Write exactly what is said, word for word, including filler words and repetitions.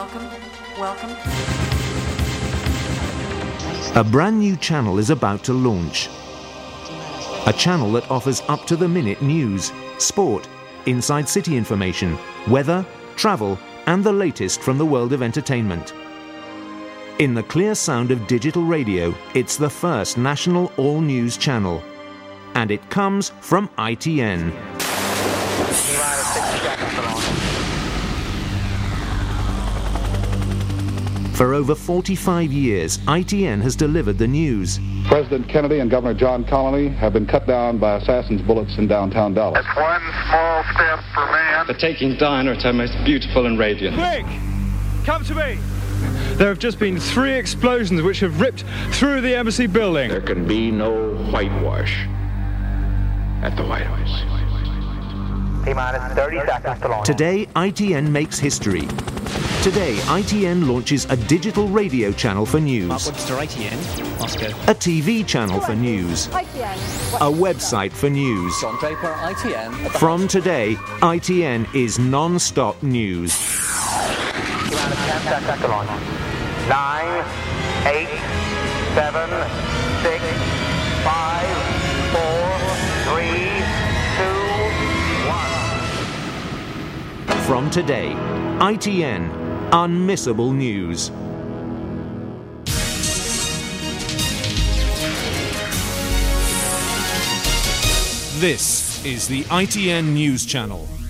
Welcome, welcome. A brand new channel is about to launch. A channel that offers up-to-the-minute news, sport, inside city information, weather, travel, and the latest from the world of entertainment. In the clear sound of digital radio, it's the first national all-news channel. And it comes from I T N. For over forty-five years, I T N has delivered the news. President Kennedy and Governor John Connally have been cut down by assassins' bullets in downtown Dallas. That's one small step for man. For taking Diana at her most beautiful and radiant. Quick! Come to me! There have just been three explosions which have ripped through the embassy building. There can be no whitewash at the White House. T-minus thirty seconds to launch. Today, I T N makes history. Today, I T N launches a digital radio channel for news. Mark Webster, I T N, Oscar. A T V channel for news. I T N. A website for news. John Draper, I T N. From today, I T N is non-stop news. T-minus ten seconds to launch. Nine, eight, seven, six, five, four, three, two, one. From today, I T N, unmissable news. This is the I T N News Channel.